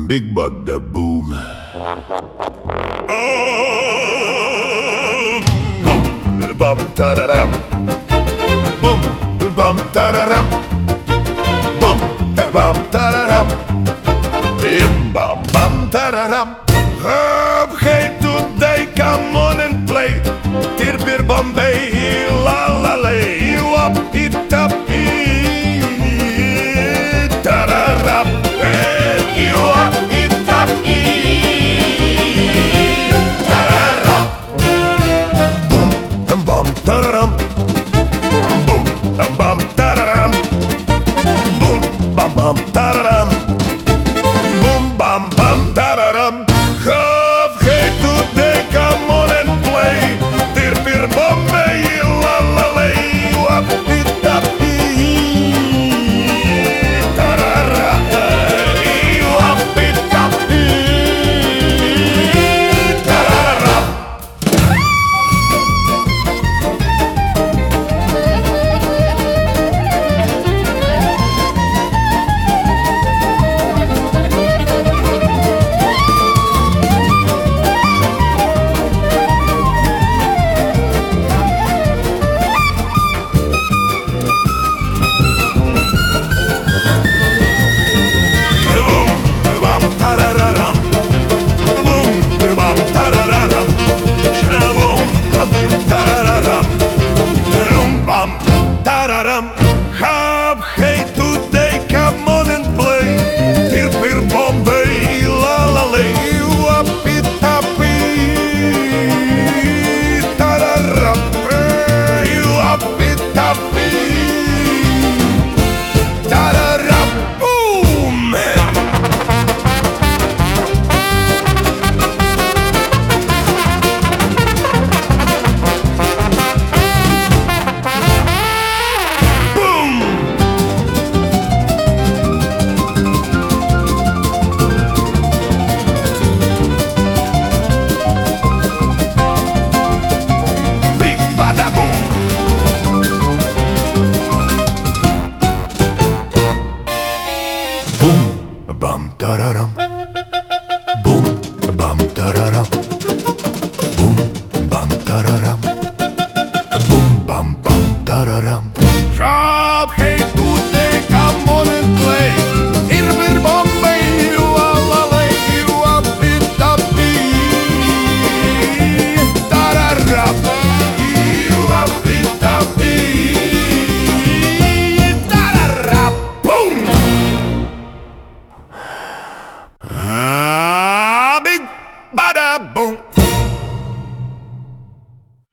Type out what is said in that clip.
Big Bada Boom. Boom, bum, ta-da-dum. Boom, bum, ta-da-dum. Boom, bum, ta-da-dum. Bim, bum, bum, ta-da-dum. Hey, today, come on and play. Tirbir Bombay, la la lay. You up, it up, ta-da-dum. You up, it up, ta-da-dum. Boom, bum, ta-da-dum. Boom, bum, ta-da-dum. Boom, bum, ta-da-dum. Boom, bum, ta-da-dum. Hey, today, come on and play. Tirbir Bombay, la la lay. You up, it up, ta-da-dum. You up, it up, ta-da-dum. Hey, today, come on and play. Tirbir Bombay, la la lay. You up, it up, ta-da-ram. You up, it up, ta-da-ram. Boom. Big Bada Boom. Boom, bum, da-da-dum. Boom, bum, da-da-dum. Boom, bum, da-da-dum. Boom, bum, da-da-dum. Shop, hey, today, come on and play. Tirbir Bombay, la la lay. You up, it up, ta-da-ram. You up, it up, ta-da-ram. Boom. Big Bada Boom.